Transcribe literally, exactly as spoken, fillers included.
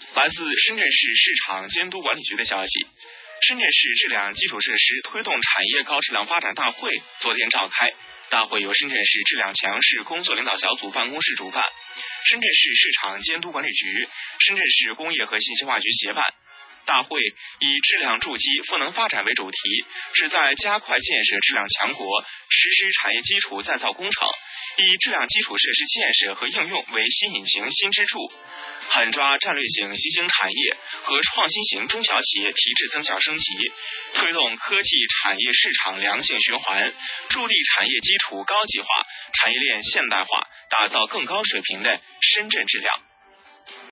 来自深圳市市场监督管理局的消息，深圳市质量基础设施推动产业高质量发展大会昨天召开。大会由深圳市质量强势工作领导小组办公室主办，深圳市市场监督管理局、深圳市工业和信息化局协办。大会以质量筑基、赋能发展为主题，旨在加快建设质量强国，实施产业基础再造工程，以质量基础设施建设和应用为新引擎、新支柱，狠抓战略性新兴产业和创新型中小企业提质增效升级，推动科技产业市场良性循环，助力产业基础高级化、产业链现代化，打造更高水平的深圳质量。